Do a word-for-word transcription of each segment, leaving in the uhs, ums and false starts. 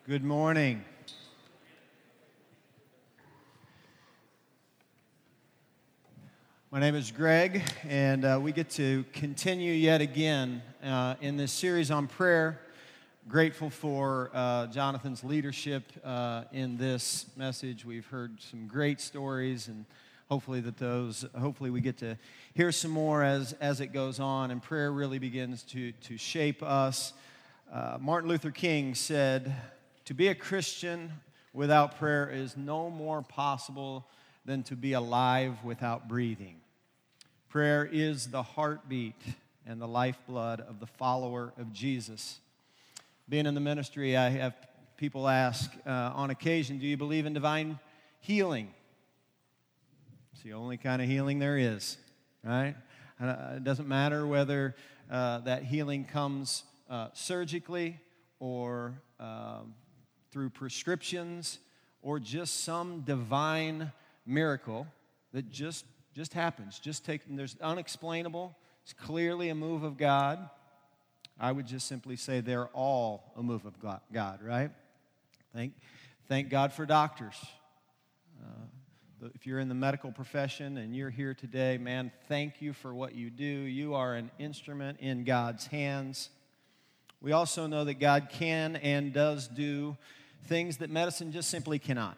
Good morning. My name is Greg, and uh, we get to continue yet again uh, in this series on prayer. Grateful for uh, Jonathan's leadership uh, in this message. We've heard some great stories, and hopefully that those, hopefully we get to hear some more as as it goes on. And prayer really begins to to shape us. Uh, Martin Luther King said, "To be a Christian without prayer is no more possible than to be alive without breathing." Prayer is the heartbeat and the lifeblood of the follower of Jesus. Being in the ministry, I have people ask uh, on occasion, do you believe in divine healing? It's the only kind of healing there is, right? Uh, it doesn't matter whether uh, that healing comes uh, surgically or um, through prescriptions or just some divine miracle that just just happens. Just take, there's unexplainable. It's clearly a move of God. I would just simply say they're all a move of God, right? Thank, thank God for doctors. Uh, if you're in the medical profession and you're here today, man, thank you for what you do. You are an instrument in God's hands. We also know that God can and does do things that medicine just simply cannot.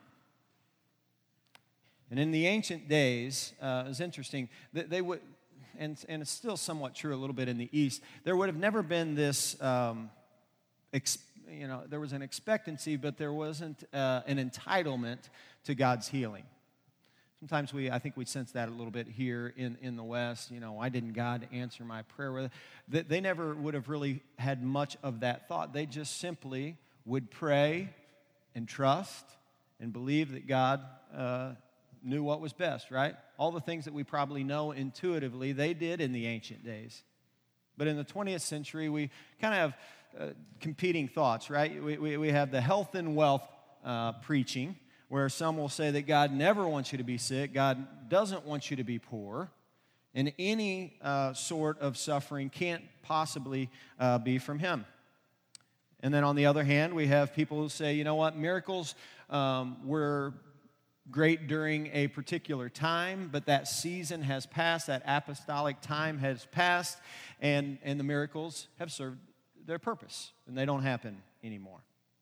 And in the ancient days, uh, it was interesting, they, they would, and, and it's still somewhat true a little bit in the East, there would have never been this, um, ex, you know, there was an expectancy, but there wasn't uh, an entitlement to God's healing. Sometimes we, I think we sense that a little bit here in, in the West. You know, why didn't God answer my prayer? They, they never would have really had much of that thought. They just simply would pray and trust and believe that God uh, knew what was best, right? All the things that we probably know intuitively, they did in the ancient days. But in the twentieth century, we kind of have uh, competing thoughts, right? We, we, we have the health and wealth uh, preaching, where some will say that God never wants you to be sick, God doesn't want you to be poor, and any uh, sort of suffering can't possibly uh, be from Him. And then on the other hand, we have people who say, you know what, miracles um, were great during a particular time, but that season has passed, that apostolic time has passed, and, and the miracles have served their purpose, and they don't happen anymore.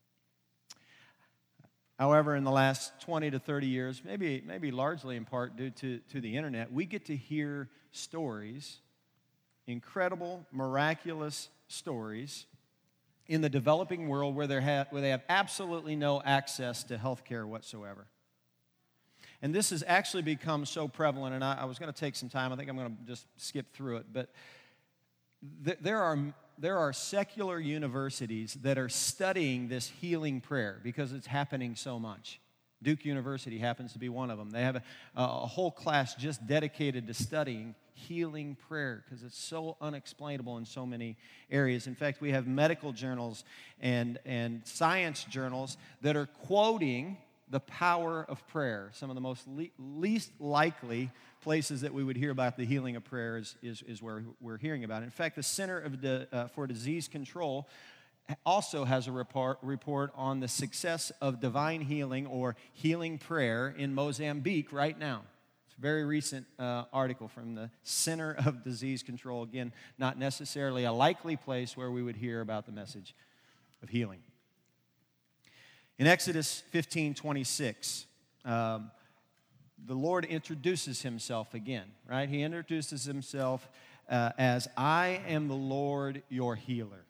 However, in the last twenty to thirty years, maybe, maybe largely in part due to, to the internet, we get to hear stories, incredible, miraculous stories, in the developing world where, ha- where they have absolutely no access to health care whatsoever. And this has actually become so prevalent, and I, I was going to take some time. I think I'm going to just skip through it. But th- there are there are secular universities that are studying this healing prayer because it's happening so much. Duke University happens to be one of them. They have a, a whole class just dedicated to studying healing prayer because it's so unexplainable in so many areas. In fact, we have medical journals and, and science journals that are quoting the power of prayer. Some of the most le- least likely places that we would hear about the healing of prayer is, is, is where we're hearing about it. In fact, the Center of the, uh, for Disease Control also has a report, report on the success of divine healing or healing prayer in Mozambique right now. It's a very recent uh, article from the Center of Disease Control. Again, not necessarily a likely place where we would hear about the message of healing. In Exodus fifteen twenty-six, um, the Lord introduces Himself again, right? He introduces Himself uh, as, I am the Lord your healer.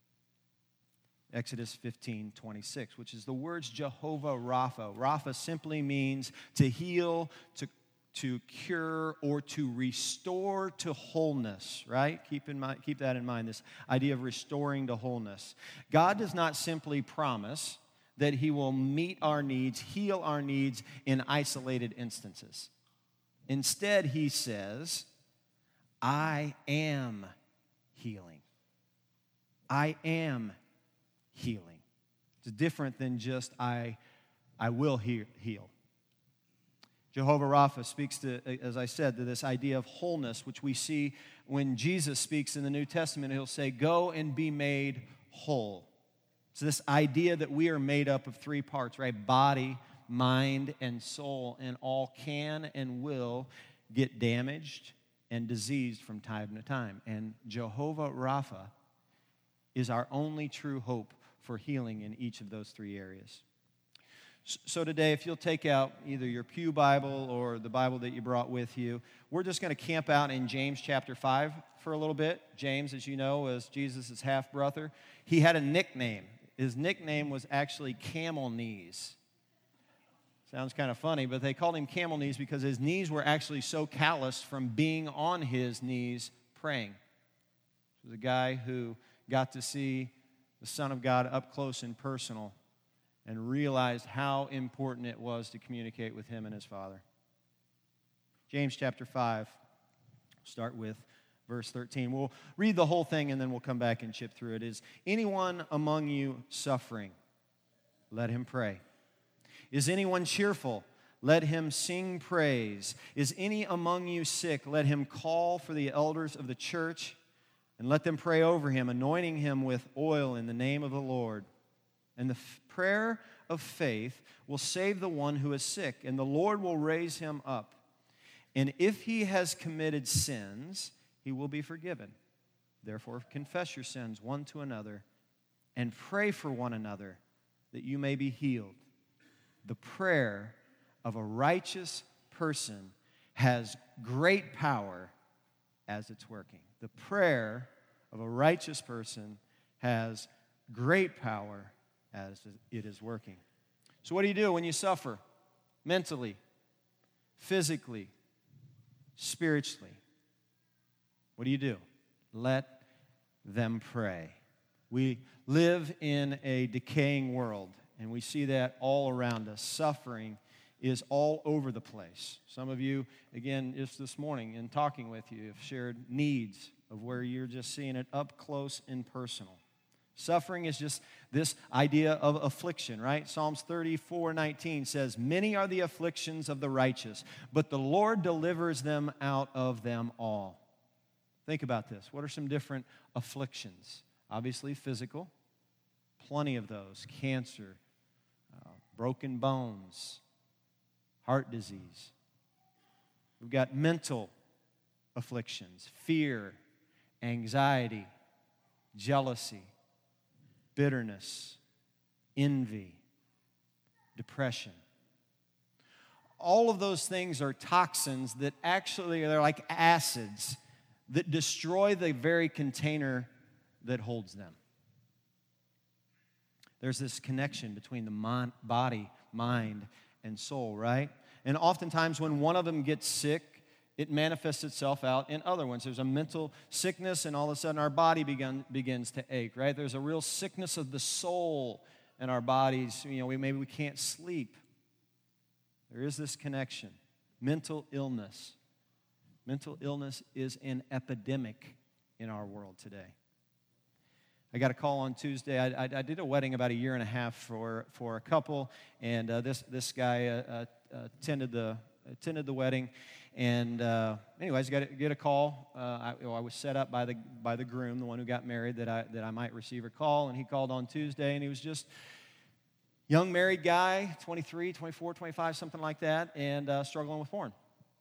Exodus fifteen twenty-six, which is the words Jehovah Rapha. Rapha simply means to heal, to, to cure, or to restore to wholeness, right? Keep, in mind, keep that in mind, this idea of restoring to wholeness. God does not simply promise that He will meet our needs, heal our needs in isolated instances. Instead, He says, I am healing. I am healing. It's different than just I, I will he- heal. Jehovah Rapha speaks to, as I said, to this idea of wholeness, which we see when Jesus speaks in the New Testament. He'll say, go and be made whole. It's this idea that we are made up of three parts, right? Body, mind, and soul, and all can and will get damaged and diseased from time to time. And Jehovah Rapha is our only true hope for healing in each of those three areas. So today, if you'll take out either your pew Bible or the Bible that you brought with you, we're just going to camp out in James chapter five for a little bit. James, as you know, was Jesus' half-brother. He had a nickname. His nickname was actually Camel Knees. Sounds kind of funny, but they called him Camel Knees because his knees were actually so calloused from being on his knees praying. He was a guy who got to see the Son of God up close and personal and realized how important it was to communicate with him and his Father. James chapter five, start with verse thirteen. We'll read the whole thing and then we'll come back and chip through it. Is anyone among you suffering? Let him pray. Is anyone cheerful? Let him sing praise. Is any among you sick? Let him call for the elders of the church and let them pray over him, anointing him with oil in the name of the Lord. And the f- prayer of faith will save the one who is sick, and the Lord will raise him up. And if he has committed sins, he will be forgiven. Therefore, confess your sins one to another and pray for one another that you may be healed. The prayer of a righteous person has great power as it's working. The prayer of a righteous person has great power as it is working. So what do you do when you suffer? Mentally, physically, spiritually. What do you do? Let them pray. We live in a decaying world, and we see that all around us. Suffering is all over the place. Some of you, again, just this morning in talking with you, have shared needs of where you're just seeing it up close and personal. Suffering is just this idea of affliction, right? Psalms thirty-four nineteen says, "Many are the afflictions of the righteous, but the Lord delivers them out of them all." Think about this. What are some different afflictions? Obviously physical, plenty of those. Cancer, uh, broken bones, heart disease. We've got mental afflictions, fear, anxiety, jealousy, bitterness, envy, depression. All of those things are toxins that actually, they're like acids that destroy the very container that holds them. There's this connection between the mon- body, mind, and soul, right? And oftentimes when one of them gets sick, it manifests itself out in other ones. There's a mental sickness, and all of a sudden our body begin, begins to ache, right? There's a real sickness of the soul in our bodies. You know, we, maybe we can't sleep. There is this connection. Mental illness. Mental illness is an epidemic in our world today. I got a call on Tuesday. I, I, I did a wedding about a year and a half for, for a couple, and uh, this, this guy uh, uh, attended, the, attended the wedding. And uh, anyways, got to get a call. Uh, I, I was set up by the by the groom, the one who got married, that I that I might receive a call. And he called on Tuesday, and he was just young married guy, twenty-three, twenty-four, twenty-five, something like that, and uh, struggling with porn.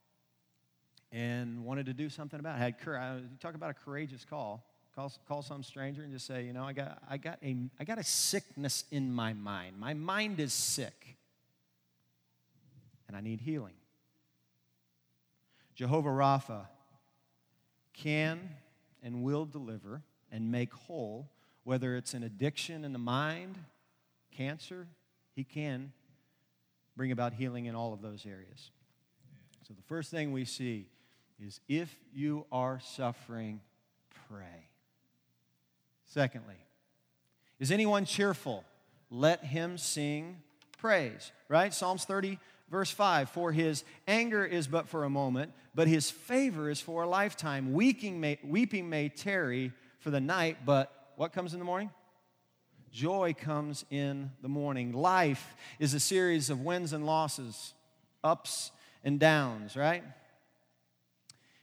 And wanted to do something about it. Had courage. You talk about a courageous call. Call call some stranger and just say, you know, I got I got a I got a sickness in my mind. My mind is sick, and I need healing. Jehovah Rapha can and will deliver and make whole, whether it's an addiction in the mind, cancer, he can bring about healing in all of those areas. So the first thing we see is if you are suffering, pray. Secondly, is anyone cheerful? Let him sing praise, right? Psalms thirty, verse five, for his anger is but for a moment, but his favor is for a lifetime. Weeping may, weeping may tarry for the night, but what comes in the morning? Joy comes in the morning. Life is a series of wins and losses, ups and downs, right?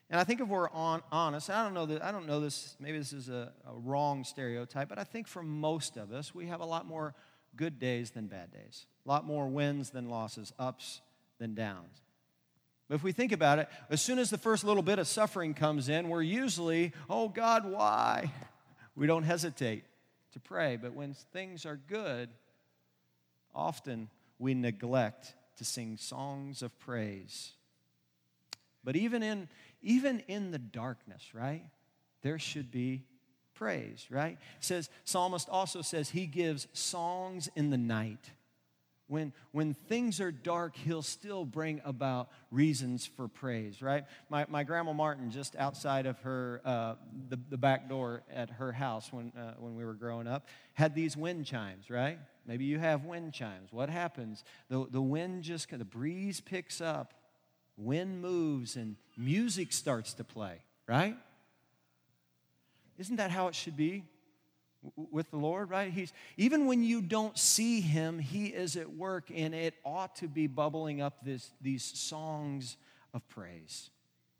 And I think if we're on, honest, I don't know that I don't know this, maybe this is a, a wrong stereotype, but I think for most of us, we have a lot more good days than bad days, a lot more wins than losses, ups than downs. But if we think about it, as soon as the first little bit of suffering comes in, we're usually, oh God, why? We don't hesitate to pray. But when things are good, often we neglect to sing songs of praise. But even in even in the darkness, right, there should be praise, right? It says, psalmist also says he gives songs in the night. When, when things are dark, he'll still bring about reasons for praise, right? My, my grandma Martin, just outside of her, uh, the, the back door at her house when, uh, when we were growing up, had these wind chimes, right? Maybe you have wind chimes. What happens? The, the wind just, the breeze picks up, wind moves, and music starts to play, right? Isn't that how it should be with the Lord, right? He's, even when you don't see him, he is at work, and it ought to be bubbling up this, these songs of praise.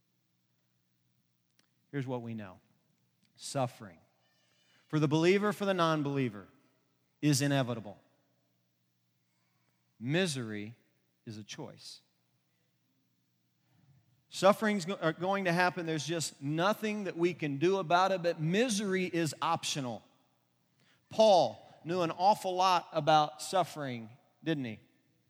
Here's what we know. Suffering, for the believer, for the non-believer, is inevitable. Misery is a choice. Suffering's are going to happen. There's just nothing that we can do about it, but misery is optional. Paul knew an awful lot about suffering, didn't he? I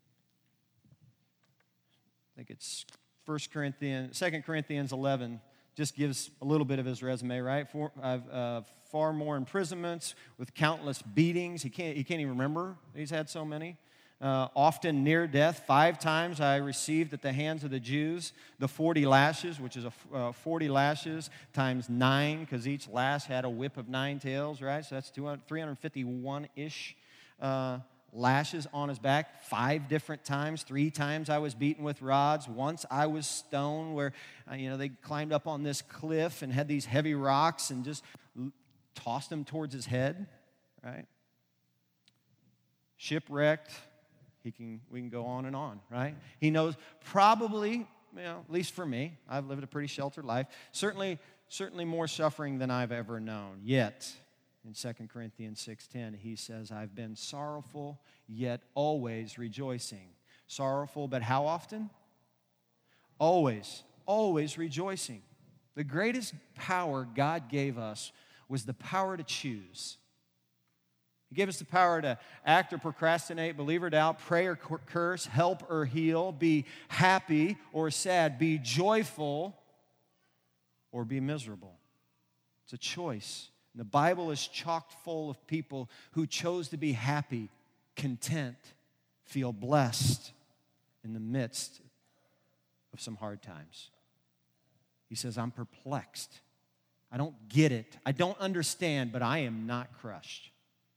think it's First Corinthians, Second Corinthians eleven just gives a little bit of his resume, right? For, uh, far more imprisonments with countless beatings. He can't, he can't even remember he's had so many. Uh, often near death. Five times I received at the hands of the Jews the forty lashes, which is a uh, forty lashes times nine, because each lash had a whip of nine tails, right? So that's three hundred fifty-one-ish uh, lashes on his back. Five different times. Three times I was beaten with rods. Once I was stoned, where uh, you know they climbed up on this cliff and had these heavy rocks and just tossed them towards his head, right? Shipwrecked. He can, we can go on and on, right? He knows probably, you know, at least for me, I've lived a pretty sheltered life, certainly, certainly more suffering than I've ever known. Yet, in Second Corinthians six ten, he says, I've been sorrowful, yet always rejoicing. Sorrowful, but how often? Always, always rejoicing. The greatest power God gave us was the power to choose. He gave us the power to act or procrastinate, believe or doubt, pray or curse, help or heal, be happy or sad, be joyful or be miserable. It's a choice. And the Bible is chock full of people who chose to be happy, content, feel blessed in the midst of some hard times. He says, I'm perplexed. I don't get it. I don't understand, but I am not crushed.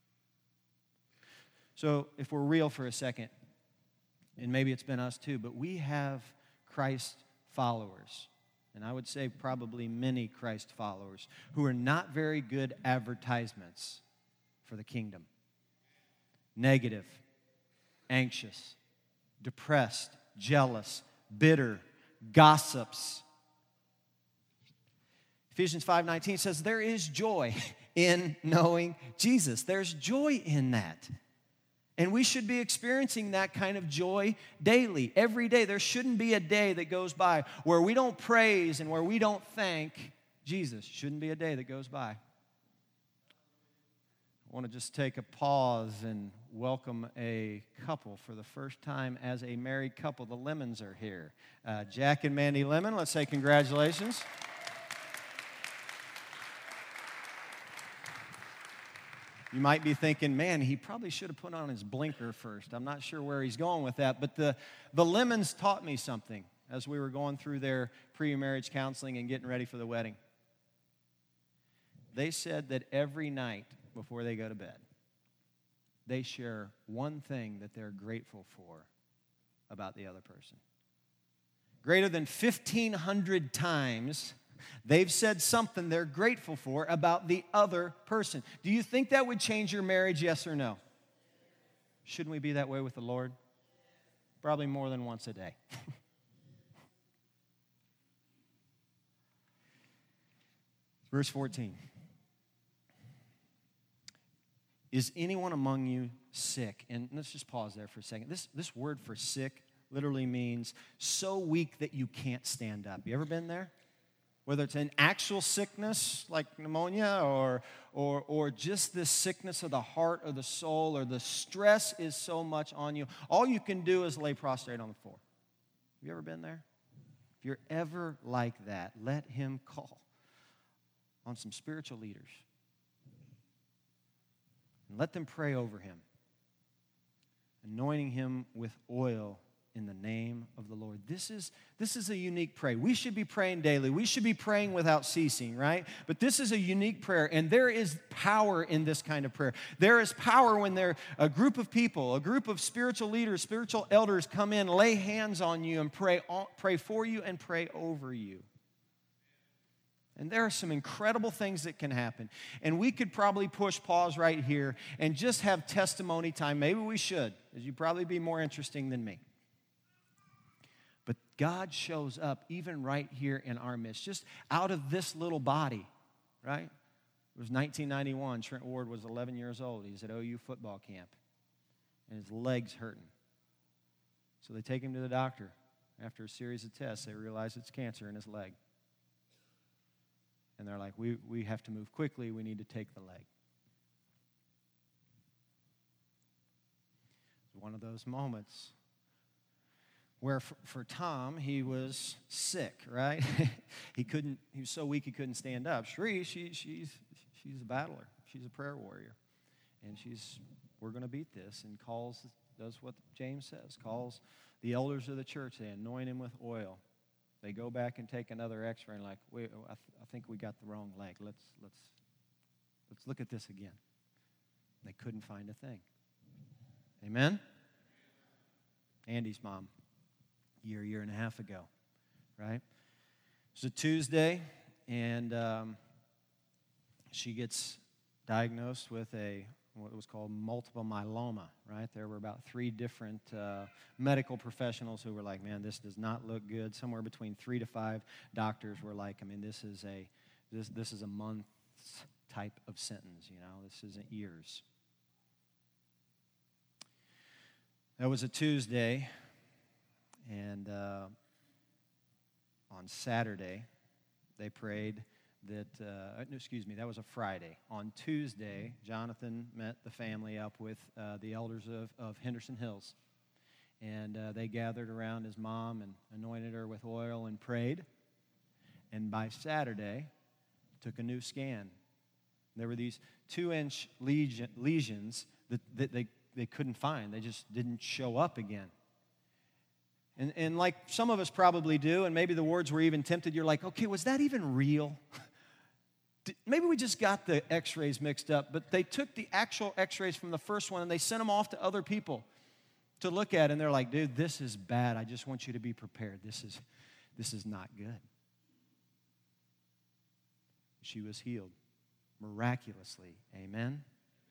So if we're real for a second, and maybe it's been us too, but we have Christ followers, and I would say probably many Christ followers, who are not very good advertisements for the kingdom. Negative, anxious, depressed, jealous, bitter, gossips. Ephesians five nineteen says there is joy in knowing Jesus. There's joy in that. And we should be experiencing that kind of joy daily, every day. There shouldn't be a day that goes by where we don't praise and where we don't thank Jesus. Shouldn't be a day that goes by. I want to just take a pause and welcome a couple for the first time as a married couple. The Lemons are here. Uh, Jack and Mandy Lemon, let's say congratulations. You might be thinking, man, he probably should have put on his blinker first. I'm not sure where he's going with that. But the, the Lemons taught me something as we were going through their pre-marriage counseling and getting ready for the wedding. They said that every night before they go to bed, they share one thing that they're grateful for about the other person. Greater than fifteen hundred times, they've said something they're grateful for about the other person. Do you think that would change your marriage, yes or no? Shouldn't we be that way with the Lord? Probably more than once a day. Verse fourteen. Is anyone among you sick? And let's just pause there for a second. This, this word for sick literally means so weak that you can't stand up. You ever been there? Whether it's an actual sickness like pneumonia or, or, or just this sickness of the heart or the soul, or the stress is so much on you, all you can do is lay prostrate on the floor. Have you ever been there? If you're ever like that, let him call on some spiritual leaders. And let them pray over him, anointing him with oil in the name of the Lord. This is, this is a unique prayer. We should be praying daily. We should be praying without ceasing, right? But this is a unique prayer, and there is power in this kind of prayer. There is power when there a group of people, a group of spiritual leaders, spiritual elders come in, lay hands on you, and pray, pray for you and pray over you. And there are some incredible things that can happen. And we could probably push pause right here and just have testimony time. Maybe we should, because you'd probably be more interesting than me. But God shows up even right here in our midst, just out of this little body, right? It was nineteen ninety-one. Trent Ward was eleven years old. He's at O U football camp, and his leg's hurting. So they take him to the doctor. After a series of tests, they realize it's cancer in his leg. And they're like, we, we have to move quickly. We need to take the leg. It's one of those moments where for, for Tom, he was sick, right? he couldn't, he was so weak he couldn't stand up. Shree, she, she's, she's a battler. She's a prayer warrior. And she's, we're going to beat this, and calls, does what James says, calls the elders of the church. They anoint him with oil. They go back and take another x-ray and like, wait, I, th- I think we got the wrong leg. Let's, let's, let's look at this again. They couldn't find a thing. Amen? Andy's mom. year, year and a half ago, right? It's a Tuesday, and um, she gets diagnosed with a what was called multiple myeloma, right? There were about three different uh, medical professionals who were like, man, this does not look good. Somewhere between three to five doctors were like, I mean, this is a this this is a month's type of sentence, you know? This isn't years. That was a Tuesday, and uh, on Saturday, they prayed that, uh, excuse me, that was a Friday. On Tuesday, Jonathan met the family up with uh, the elders of, of Henderson Hills, and uh, they gathered around his mom and anointed her with oil and prayed, and by Saturday, took a new scan. There were these two-inch lesion, lesions that, that they, they couldn't find. They just didn't show up again. And, and like some of us probably do, and maybe the wards were even tempted, you're like, okay, was that even real? Maybe we just got the x-rays mixed up, but they took the actual x-rays from the first one and they sent them off to other people to look at, and they're like, dude, this is bad. I just want you to be prepared. This is, this is not good. She was healed miraculously. Amen?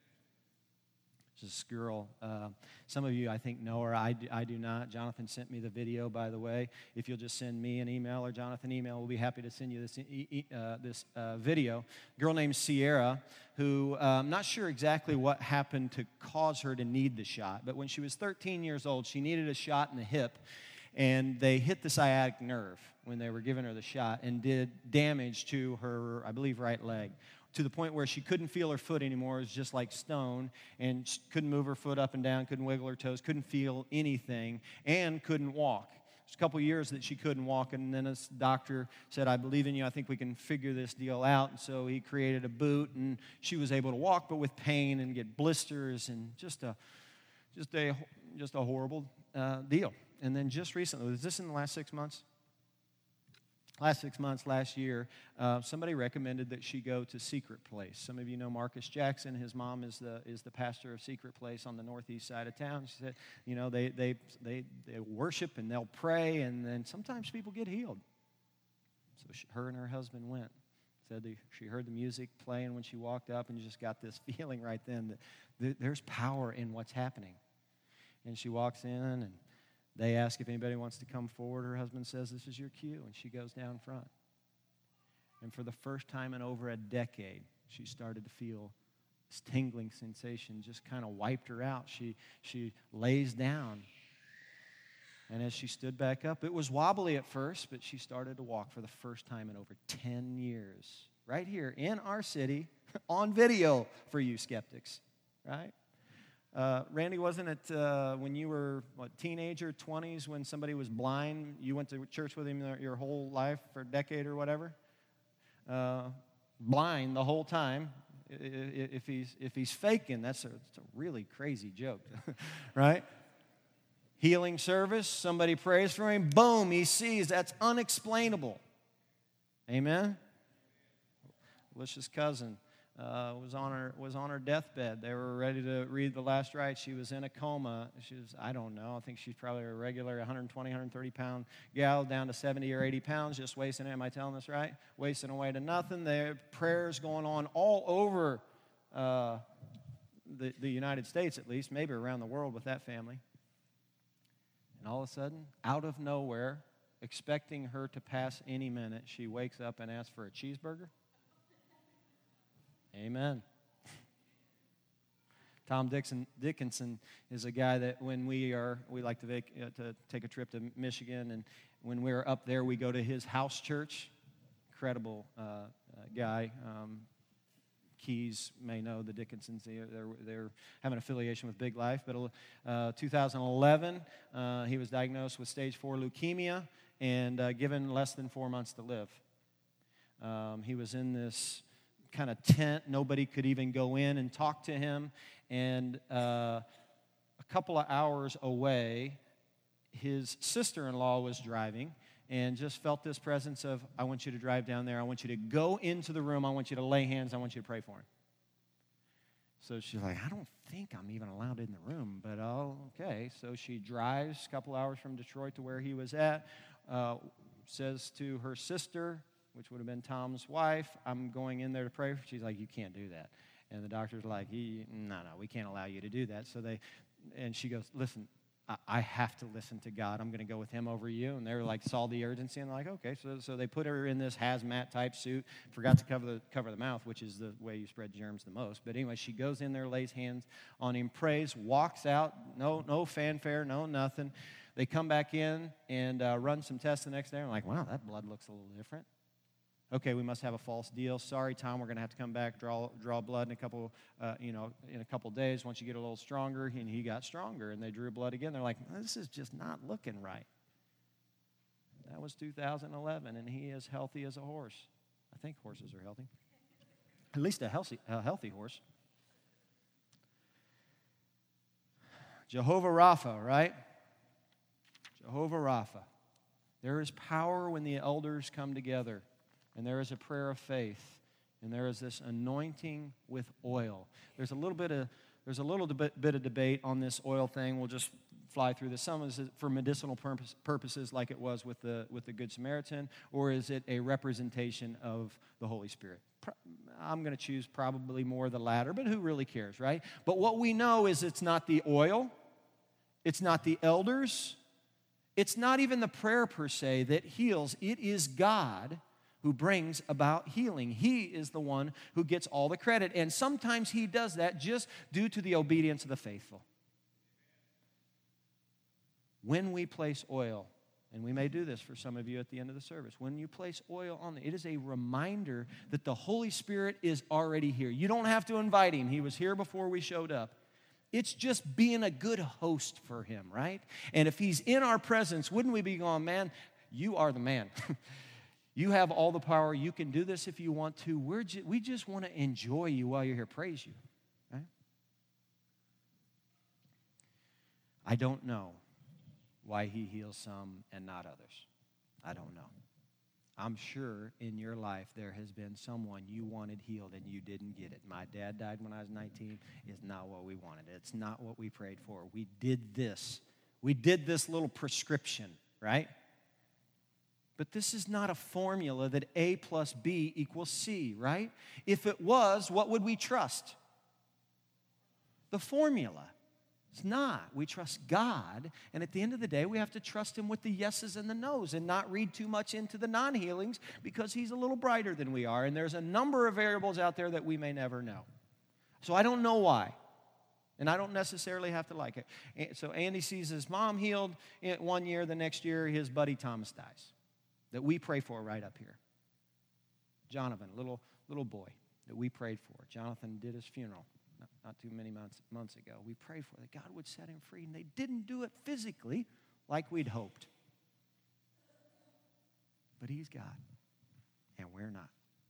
This girl, uh, some of you I think know her, I do, I do not. Jonathan sent me the video, by the way. If you'll just send me an email or Jonathan an email, we'll be happy to send you this, e- uh, this uh, video. A girl named Sierra, who uh, I'm not sure exactly what happened to cause her to need the shot, but when she was thirteen years old, she needed a shot in the hip, and they hit the sciatic nerve when they were giving her the shot and did damage to her, I believe, right leg, to the point where she couldn't feel her foot anymore. It was just like stone, and she couldn't move her foot up and down, couldn't wiggle her toes, couldn't feel anything, and couldn't walk. It was a couple years that she couldn't walk, and then this doctor said, I believe in you, I think we can figure this deal out. And so he created a boot, and she was able to walk, but with pain and get blisters, and just a just a, just a horrible uh, deal. And then just recently, was this in the last six months? Last six months, last year, uh, somebody recommended that she go to Secret Place. Some of you know Marcus Jackson. His mom is the is the pastor of Secret Place on the northeast side of town. She said, you know, they they they, they worship and they'll pray, and then sometimes people get healed. So she, her and her husband went. Said they, she heard the music playing when she walked up, and you just got this feeling right then that th- there's power in what's happening. And she walks in, and they ask if anybody wants to come forward. Her husband says, this is your cue, and she goes down front. And for the first time in over a decade, she started to feel this tingling sensation just kind of wiped her out. She, she lays down. And as she stood back up, it was wobbly at first, but she started to walk for the first time in over ten years. Right here in our city, on video for you skeptics, right? Uh, Randy, wasn't it uh, when you were, what, teenager, twenties, when somebody was blind, you went to church with him your whole life for a decade or whatever? Uh, blind the whole time. If he's, if he's faking, that's a, that's a really crazy joke, right? Healing service, somebody prays for him, boom, he sees. That's unexplainable. Amen? Alicia's cousin uh, was on her was on her deathbed. They were ready to read the last rites. She was in a coma. She was, I don't know, I think she's probably a regular one hundred twenty, one hundred thirty pound gal down to seventy or eighty pounds, just wasting it. Am I telling this right? Wasting away to nothing. There prayers going on all over uh, the, the United States, at least, maybe around the world with that family. And all of a sudden, out of nowhere, expecting her to pass any minute, she wakes up and asks for a cheeseburger. Amen. Tom Dixon, Dickinson is a guy that when we are, we like to, vac, uh, to take a trip to Michigan, and when we're up there, we go to his house church. Incredible uh, uh, guy. Um, Keys may know the Dickinsons. They're, they're have an affiliation with Big Life. But uh, two thousand eleven, uh, he was diagnosed with stage four leukemia and uh, given less than four months to live. Um, he was in this kind of tent. Nobody could even go in and talk to him. And uh, a couple of hours away, his sister-in-law was driving and just felt this presence of, I want you to drive down there. I want you to go into the room. I want you to lay hands. I want you to pray for him. So she's like, I don't think I'm even allowed in the room, but oh, okay. So she drives a couple hours from Detroit to where he was at, uh, says to her sister, which would have been Tom's wife, I'm going in there to pray. She's like, you can't do that. And the doctor's like, no, no, we can't allow you to do that. So they, and she goes, listen, I, I have to listen to God. I'm going to go with him over you. And they're like, saw the urgency, and they're like, okay. So, so they put her in this hazmat type suit, forgot to cover the, cover the mouth, which is the way you spread germs the most. But anyway, she goes in there, lays hands on him, prays, walks out, no, no fanfare, no nothing. They come back in and uh, run some tests the next day. I'm like, wow, that blood looks a little different. Okay, we must have a false deal. Sorry, Tom, we're going to have to come back, draw draw blood in a couple, uh, you know, in a couple days. Once you get a little stronger, and he got stronger, and they drew blood again. They're like, this is just not looking right. That was two thousand eleven, and he is healthy as a horse. I think horses are healthy, at least a healthy, a healthy horse. Jehovah Rapha, right? Jehovah Rapha. There is power when the elders come together. And there is a prayer of faith, and there is this anointing with oil. There's a little bit of there's a little bit, bit of debate on this oil thing. We'll just fly through this. Some is it for medicinal purpose, purposes, like it was with the with the Good Samaritan, or is it a representation of the Holy Spirit? I'm going to choose probably more the latter, but who really cares, right? But what we know is it's not the oil, it's not the elders, it's not even the prayer per se that heals. It is God who brings about healing. He is the one who gets all the credit. And sometimes he does that just due to the obedience of the faithful. When we place oil, and we may do this for some of you at the end of the service, when you place oil on it, it is a reminder that the Holy Spirit is already here. You don't have to invite him. He was here before we showed up. It's just being a good host for him, right? And if he's in our presence, wouldn't we be going, man, you are the man. You have all the power. You can do this if you want to. We're ju- we just want to enjoy you while you're here. Praise you. Right? I don't know why he heals some and not others. I don't know. I'm sure in your life there has been someone you wanted healed and you didn't get it. My dad died when I was nineteen. It's not what we wanted. It's not what we prayed for. We did this. We did this little prescription, right? But this is not a formula that A plus B equals C, right? If it was, what would we trust? The formula. It's not. We trust God, and at the end of the day, we have to trust Him with the yeses and the nos and not read too much into the non-healings because He's a little brighter than we are, and there's a number of variables out there that we may never know. So I don't know why, and I don't necessarily have to like it. So Andy sees his mom healed one year. The next year, his buddy Thomas dies that we pray for right up here. Jonathan, little, little boy that we prayed for. Jonathan did his funeral. Not too many months, months ago. We prayed for that God would set him free, and they didn't do it physically like we'd hoped. But He's God, and we're not.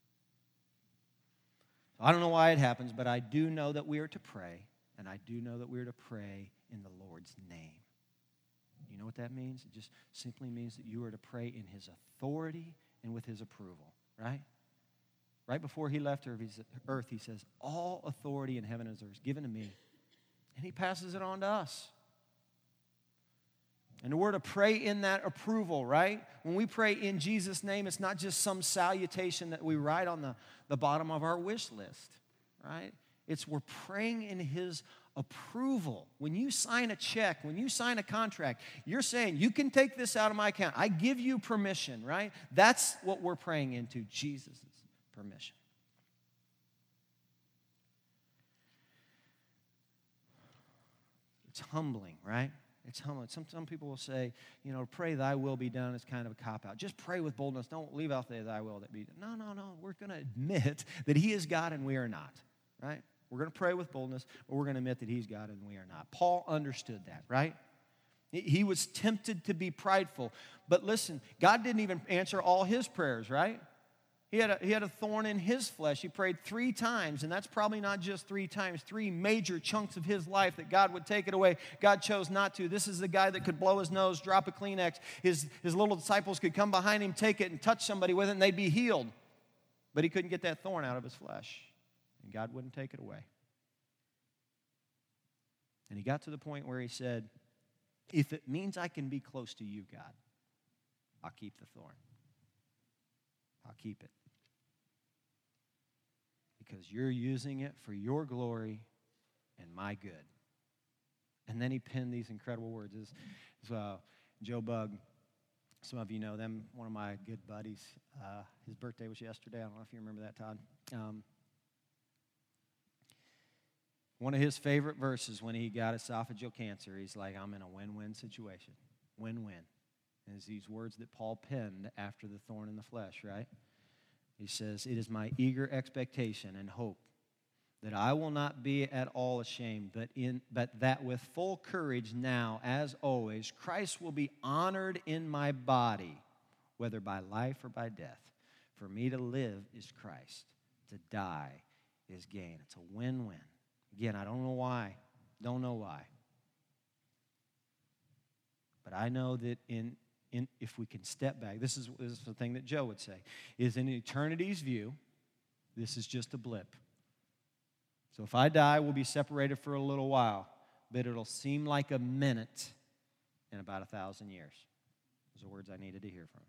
So I don't know why it happens, but I do know that we are to pray, and I do know that we are to pray in the Lord's name. You know what that means? It just simply means that you are to pray in His authority and with His approval, right? Right before He left earth, He says, all authority in heaven and earth is given to me. And He passes it on to us. And we're to pray in that approval, right? When we pray in Jesus' name, it's not just some salutation that we write on the, the bottom of our wish list, right? It's we're praying in His approval. When you sign a check, when you sign a contract, you're saying, you can take this out of my account. I give you permission, right? That's what we're praying into, Jesus' permission. It's humbling, right? It's humbling. Some, some people will say, you know, pray thy will be done is kind of a cop-out. Just pray with boldness. Don't leave out there thy will that be done. No, no, no. We're going to admit that He is God and we are not, right? We're going to pray with boldness, but we're going to admit that He's God and we are not. Paul understood that, right? He was tempted to be prideful. But listen, God didn't even answer all his prayers, right? He had, a, he had a thorn in his flesh. He prayed three times, and that's probably not just three times, three major chunks of his life that God would take it away. God chose not to. This is the guy that could blow his nose, drop a Kleenex. His, his little disciples could come behind him, take it, and touch somebody with it, and they'd be healed. But he couldn't get that thorn out of his flesh, and God wouldn't take it away. And he got to the point where he said, if it means I can be close to you, God, I'll keep the thorn. I'll keep it. Because you're using it for your glory and my good. And then he penned these incredible words. This, this, uh, Joe Bug, some of you know them, one of my good buddies. Uh, his birthday was yesterday. I don't know if you remember that, Todd. Um, one of his favorite verses when he got esophageal cancer, he's like, I'm in a win-win situation. Win-win. And it's these words that Paul penned after the thorn in the flesh, right? He says, it is my eager expectation and hope that I will not be at all ashamed, but, in, but that with full courage now, as always, Christ will be honored in my body, whether by life or by death. For me to live is Christ. To die is gain. It's a win-win. Again, I don't know why. Don't know why. But I know that in In, if we can step back, this is, this is the thing that Joe would say, is in eternity's view, this is just a blip. So if I die, we'll be separated for a little while, but it'll seem like a minute in about a thousand years. Those are words I needed to hear from.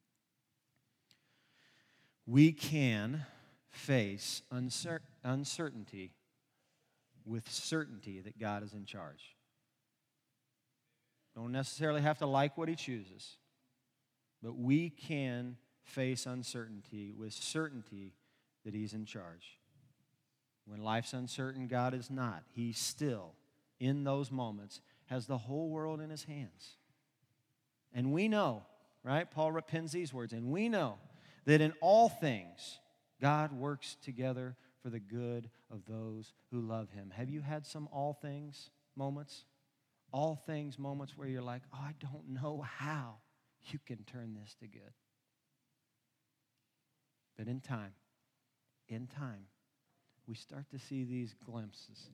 We can face uncer- uncertainty with certainty that God is in charge. Don't necessarily have to like what he chooses, but we can face uncertainty with certainty that he's in charge. When life's uncertain, God is not. He still, in those moments, has the whole world in his hands. And we know, right? Paul pens these words, and we know that in all things, God works together for the good of those who love him. Have you had some all things moments? All things moments where you're like, oh, I don't know how you can turn this to good. But in time, in time, we start to see these glimpses.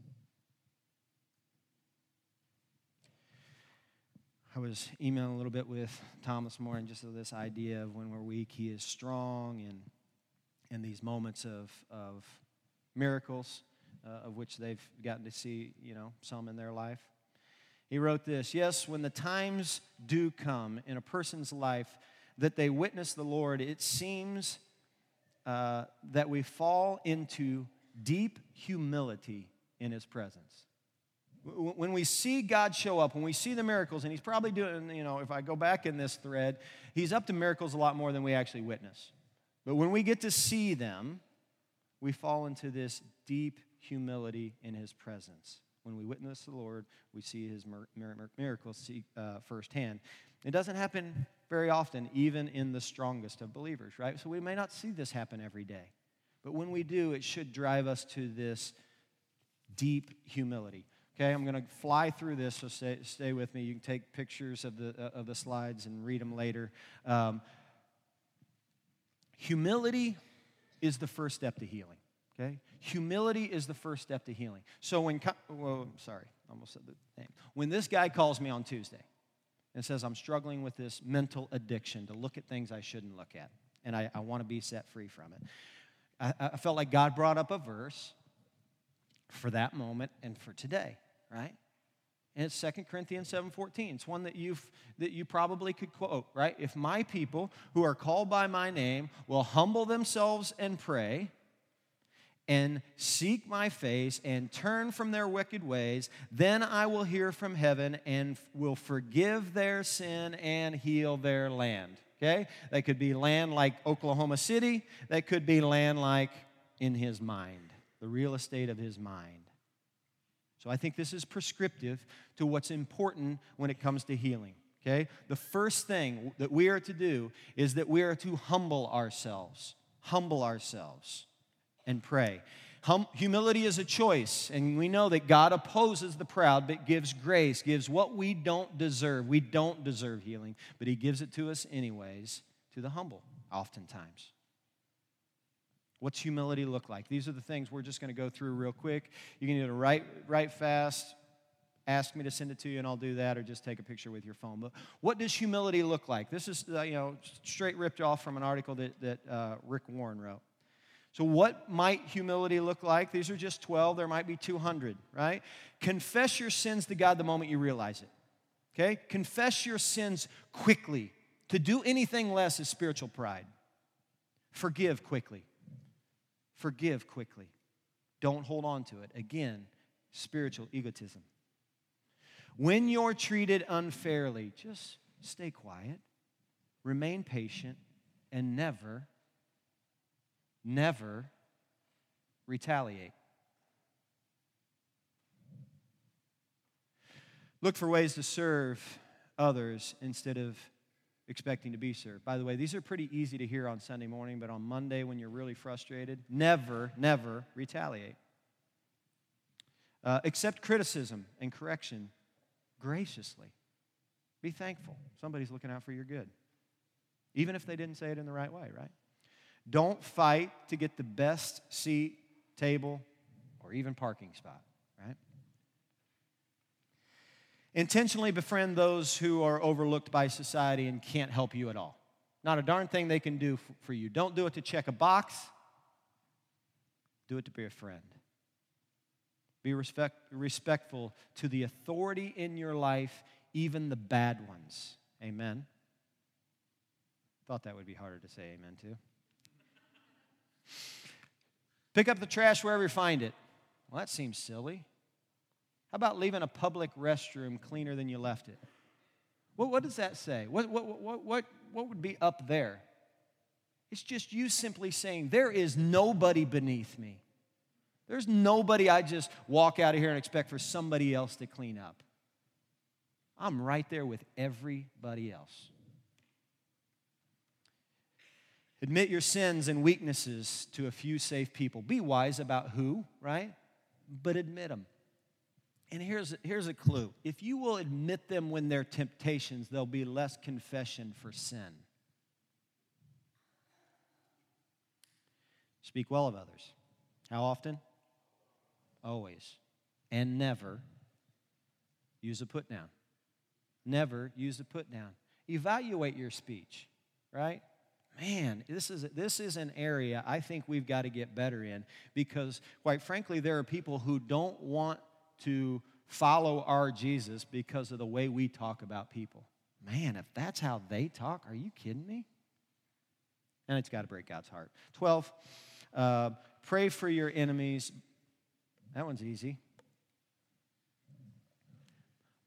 I was emailing a little bit with Tom this morning just of this idea of when we're weak, he is strong, and in these moments of, of miracles, uh, of which they've gotten to see, you know, some in their life. He wrote this, yes, when the times do come in a person's life that they witness the Lord, it seems uh, that we fall into deep humility in his presence. When we see God show up, when we see the miracles, and he's probably doing, you know, if I go back in this thread, he's up to miracles a lot more than we actually witness. But when we get to see them, we fall into this deep humility in his presence. When we witness the Lord, we see his miracles see, uh, firsthand. It doesn't happen very often, even in the strongest of believers, right? So we may not see this happen every day. But when we do, it should drive us to this deep humility. Okay, I'm going to fly through this, so stay, stay with me. You can take pictures of the, uh, of the slides and read them later. Um, humility is the first step to healing, okay? Humility is the first step to healing. So when, well, sorry, almost said the name. When this guy calls me on Tuesday and says, I'm struggling with this mental addiction to look at things I shouldn't look at, and I, I want to be set free from it, I, I felt like God brought up a verse for that moment and for today, right? And it's Second Corinthians seven fourteen. It's one that you've that you probably could quote, right? If my people who are called by my name will humble themselves and pray and seek my face and turn from their wicked ways, then I will hear from heaven and will forgive their sin and heal their land. Okay? That could be land like Oklahoma City. That could be land like in his mind, the real estate of his mind. So I think this is prescriptive to what's important when it comes to healing, okay? The first thing that we are to do is that we are to humble ourselves, humble ourselves and pray. Hum- humility is a choice, and we know that God opposes the proud but gives grace, gives what we don't deserve. We don't deserve healing, but he gives it to us anyways, to the humble, oftentimes. What's humility look like? These are the things we're just going to go through real quick. You can either write, write fast, ask me to send it to you, and I'll do that, or just take a picture with your phone. But what does humility look like? This is, uh, you know, straight ripped off from an article that, that uh, Rick Warren wrote. So what might humility look like? These are just twelve. There might be two hundred, right? Confess your sins to God the moment you realize it, okay? Confess your sins quickly. To do anything less is spiritual pride. Forgive quickly. Forgive quickly. Don't hold on to it. Again, spiritual egotism. When you're treated unfairly, just stay quiet, remain patient, and never, never retaliate. Look for ways to serve others instead of expecting to be served. By the way, these are pretty easy to hear on Sunday morning, but on Monday when you're really frustrated, never, never retaliate. Uh, accept criticism and correction graciously. Be thankful. Somebody's looking out for your good. Even if they didn't say it in the right way, right? Don't fight to get the best seat, table, or even parking spot, right? Intentionally befriend those who are overlooked by society and can't help you at all. Not a darn thing they can do for you. Don't do it to check a box. Do it to be a friend. Be respect, respectful to the authority in your life, even the bad ones. Amen. Thought that would be harder to say amen to. Pick up the trash wherever you find it. Well, that seems silly. How about leaving a public restroom cleaner than you left it? What, what does that say? What, what, what, what, what would be up there? It's just you simply saying, there is nobody beneath me. There's nobody I just walk out of here and expect for somebody else to clean up. I'm right there with everybody else. Admit your sins and weaknesses to a few safe people. Be wise about who, right? But admit them. And here's, here's a clue. If you will admit them when they're temptations, there'll be less confession for sin. Speak well of others. How often? Always. And never use a put down. Never use a put down. Evaluate your speech, right? Man, this is, this is an area I think we've got to get better in because, quite frankly, there are people who don't want to follow our Jesus because of the way we talk about people. Man, if that's how they talk, are you kidding me? And it's got to break God's heart. twelve, uh, pray for your enemies. That one's easy.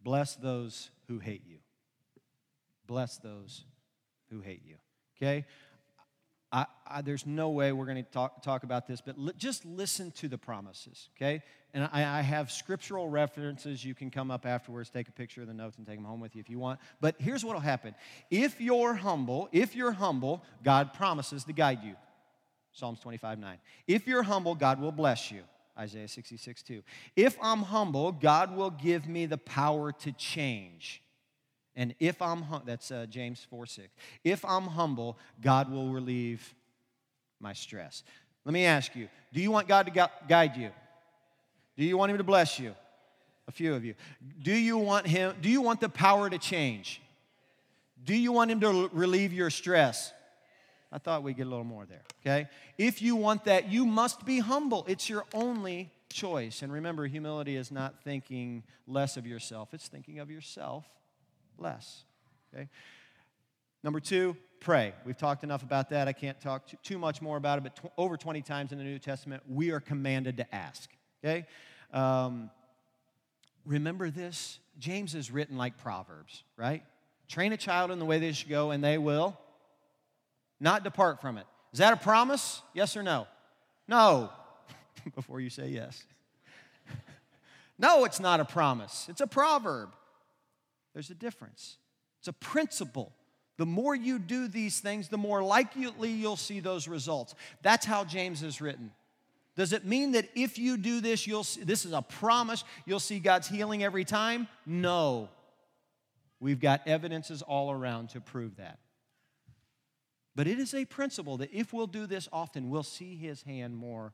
bless those who hate you. Bless those who hate you. Okay? I, I, there's no way we're going to talk, talk about this, but li- just listen to the promises, okay? And I, I have scriptural references. You can come up afterwards, take a picture of the notes, and take them home with you if you want. But here's what will happen. If you're humble, if you're humble, God promises to guide you. Psalms twenty-five nine. If you're humble, God will bless you. Isaiah sixty-six two. If I'm humble, God will give me the power to change. And if I'm, hum- that's uh, James four six. If I'm humble, God will relieve my stress. Let me ask you, do you want God to gu- guide you? Do you want Him to bless you? A few of you. Do you want Him, do you want the power to change? Do you want Him to l- relieve your stress? I thought we'd get a little more there, okay? If you want that, you must be humble. It's your only choice. And remember, humility is not thinking less of yourself. It's thinking of yourself less, okay? Number two, pray. We've talked enough about that. I can't talk too, too much more about it, but tw- over twenty times in the New Testament, we are commanded to ask, okay? Um, remember this, James is written like Proverbs, right? Train a child in the way they should go, and they will not depart from it. Is that a promise? Yes or no? No. Before you say yes. No, it's not a promise. It's a proverb. There's a difference. It's a principle. The more you do these things, the more likely you'll see those results. That's how James is written. Does it mean that if you do this, you'll see, this is a promise, you'll see God's healing every time? No. We've got evidences all around to prove that. But it is a principle that if we'll do this often, we'll see His hand more.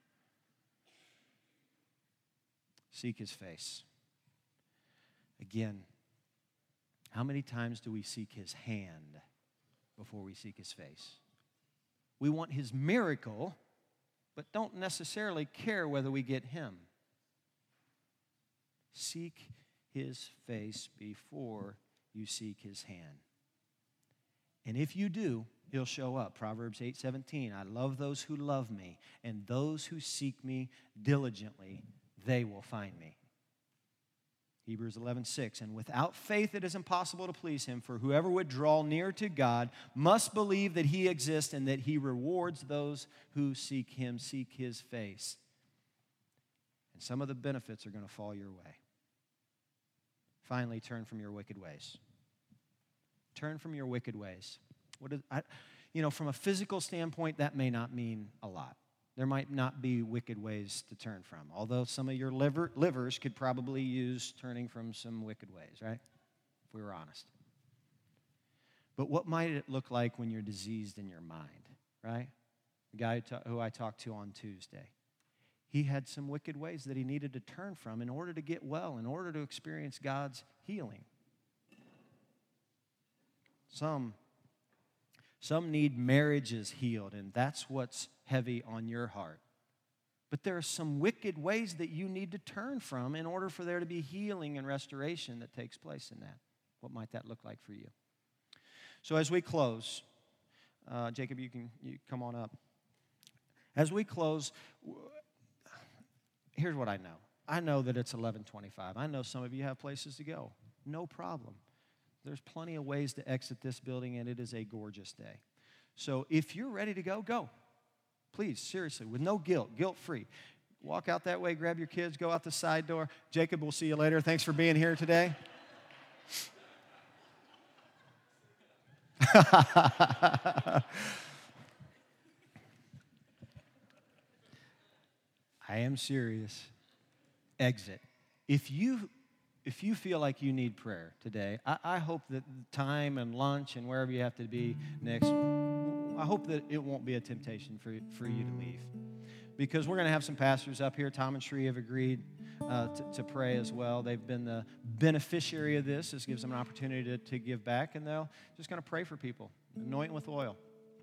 Seek His face. Again, how many times do we seek His hand before we seek His face? We want His miracle, but don't necessarily care whether we get Him. Seek His face before you seek His hand. And if you do, He'll show up. Proverbs eight seventeen, I love those who love me, and those who seek me diligently, they will find me. Hebrews eleven six, and without faith it is impossible to please Him, for whoever would draw near to God must believe that He exists and that He rewards those who seek Him, seek His face. And some of the benefits are going to fall your way. Finally, turn from your wicked ways. Turn from your wicked ways. What is, I, you know, from a physical standpoint, that may not mean a lot. There might not be wicked ways to turn from, although some of your liver, livers could probably use turning from some wicked ways, right? If we were honest. But what might it look like when you're diseased in your mind, right? The guy who, ta- who I talked to on Tuesday, he had some wicked ways that he needed to turn from in order to get well, in order to experience God's healing. Some, some need marriages healed, and that's what's heavy on your heart. But there are some wicked ways that you need to turn from in order for there to be healing and restoration that takes place in that. What might that look like for you? So as we close, uh, Jacob, you can you come on up. As we close, here's what I know. I know that it's eleven twenty-five. I know some of you have places to go. No problem. There's plenty of ways to exit this building, and it is a gorgeous day. So if you're ready to go, go. Please, seriously, with no guilt, guilt-free. Walk out that way, grab your kids, go out the side door. Jacob, we'll see you later. Thanks for being here today. I am serious. Exit. If you if you feel like you need prayer today, I, I hope that time and lunch and wherever you have to be next, I hope that it won't be a temptation for, for you to leave. Because we're going to have some pastors up here. Tom and Shree have agreed uh, to, to pray as well. They've been the beneficiary of this. This gives them an opportunity to, to give back, and they'll just going to pray for people, anoint with oil.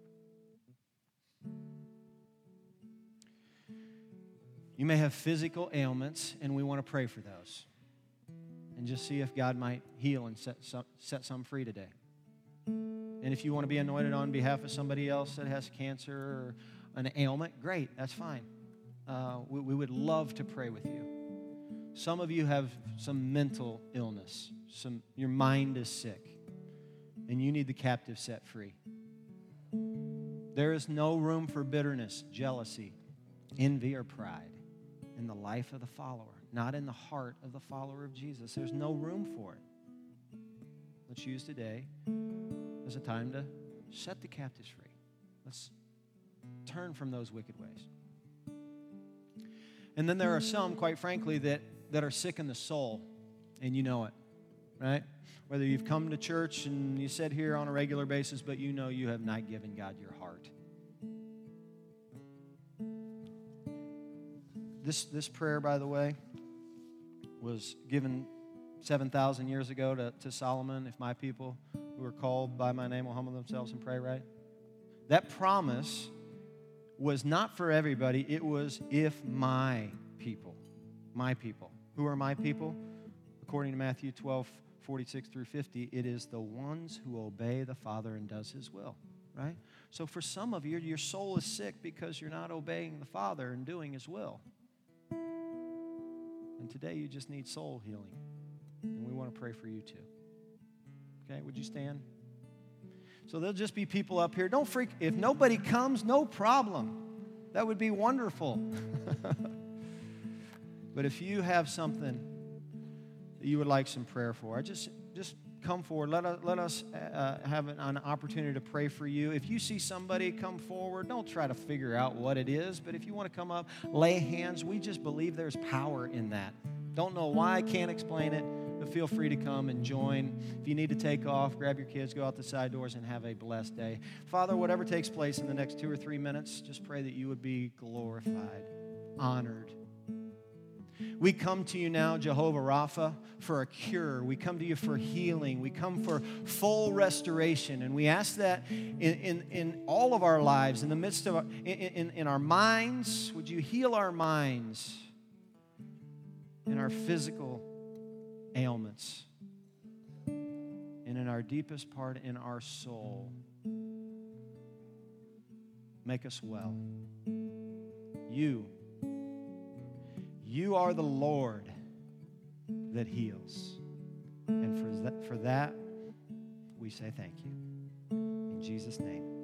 You may have physical ailments, and we want to pray for those. And just see if God might heal and set some, set some free today. And if you want to be anointed on behalf of somebody else that has cancer or an ailment, great, that's fine. Uh, we, we would love to pray with you. Some of you have some mental illness. Some, your mind is sick, and you need the captive set free. There is no room for bitterness, jealousy, envy, or pride in the life of the follower, not in the heart of the follower of Jesus. There's no room for it. Let's use today as a time to set the captives free. Let's turn from those wicked ways. And then there are some, quite frankly, that, that are sick in the soul, and you know it, right? Whether you've come to church and you sit here on a regular basis, but you know you have not given God your heart. This, this prayer, by the way, was given seven thousand years ago to, to Solomon. If my people who are called by my name will humble themselves and pray, right? That promise was not for everybody. It was if my people, my people. Who are my people? According to Matthew twelve, forty-six through fifty, it is the ones who obey the Father and does His will, right? So for some of you, your soul is sick because you're not obeying the Father and doing His will. And today you just need soul healing. And we want to pray for you too. Okay, would you stand? So there'll just be people up here. Don't freak. If nobody comes, no problem. That would be wonderful. But if you have something that you would like some prayer for, just, just come forward. Let us, let us uh, have an, an opportunity to pray for you. If you see somebody come forward, don't try to figure out what it is. But if you want to come up, lay hands. We just believe there's power in that. Don't know why, can't explain it. But feel free to come and join. If you need to take off, grab your kids, go out the side doors, and have a blessed day. Father, whatever takes place in the next two or three minutes, just pray that you would be glorified, honored. We come to you now, Jehovah Rapha, for a cure. We come to you for healing. We come for full restoration. And we ask that in, in, in all of our lives, in the midst of our, in, in, in our minds, would you heal our minds, in our physical ailments, and in our deepest part in our soul. Make us well. You, you are the Lord that heals. And for that, for that, we say thank you. In Jesus' name.